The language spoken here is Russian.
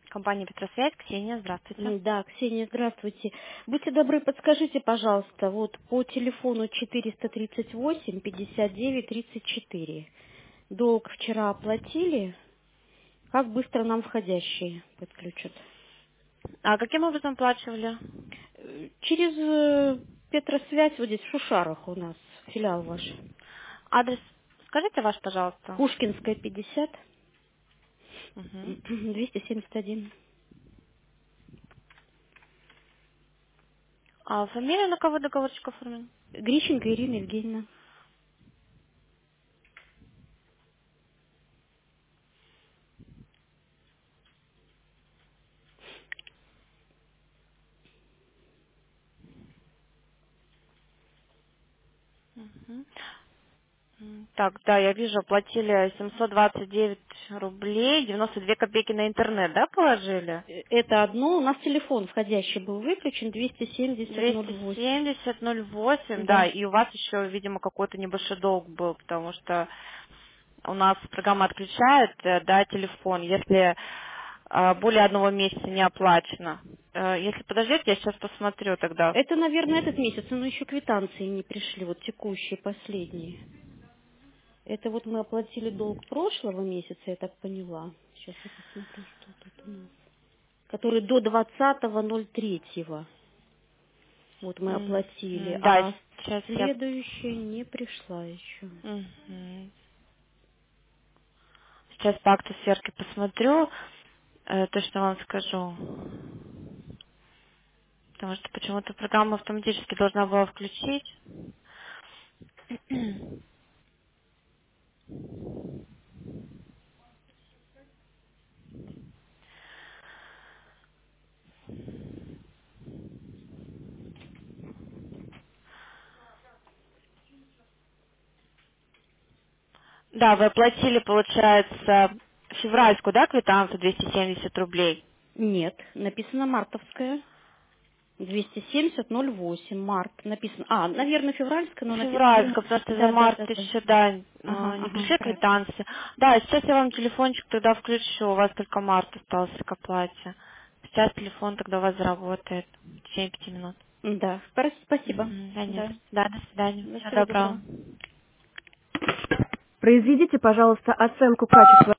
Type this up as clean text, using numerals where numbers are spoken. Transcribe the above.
Компания «Петросвязь», Ксения, здравствуйте. Да, Ксения, здравствуйте. Будьте добры, подскажите, пожалуйста, вот по телефону 438 59 34. Долг вчера оплатили. Как быстро нам входящие подключат? А каким образом оплачивали? Через Петросвязь, вот здесь в Шушарах у нас, филиал ваш. Адрес скажите ваш, пожалуйста. Пушкинская, 50, Мгм. 271. А фамилия, на кого договорчик оформлен? Грищенко Ирина Евгеньевна. Мгм. Так, да, я вижу, оплатили 729 рублей, 92 копейки на интернет, да, положили? Это одно. У нас телефон входящий был выключен, 270-08. 270,08, да, Да. и у вас еще, видимо, какой-то небольшой долг был, потому что у нас программа отключает, да, телефон, если более одного месяца не оплачено. Если подождете, я сейчас посмотрю тогда. Это, наверное, этот месяц, но еще квитанции не пришли, вот текущие, последние. Это вот мы оплатили долг прошлого месяца, я так поняла. Сейчас я посмотрю, что тут у нас. Который до 20.03. Вот мы оплатили, Да, а сейчас я... следующая не пришла еще. Мгм. Сейчас по акту сверки посмотрю, точно вам скажу. Потому что почему-то программа автоматически должна была включить. Да, вы оплатили, получается, февральскую, да, квитанцию 270 рублей? Нет, написано мартовская. 270-08, март. Написано. А, наверное, февральская, но написано. Февральская, потому что за Да, да, март да, да. еще, да, Ага, не ага, пришли правильно. квитанции. Да, сейчас я вам телефончик тогда включу, у вас только март остался к оплате. Сейчас телефон тогда у вас заработает в течение 5 минут. Да, спасибо. Да, нет. Да. Да, до свидания. Да, Всего всего доброго. доброго. Произведите, пожалуйста, оценку качества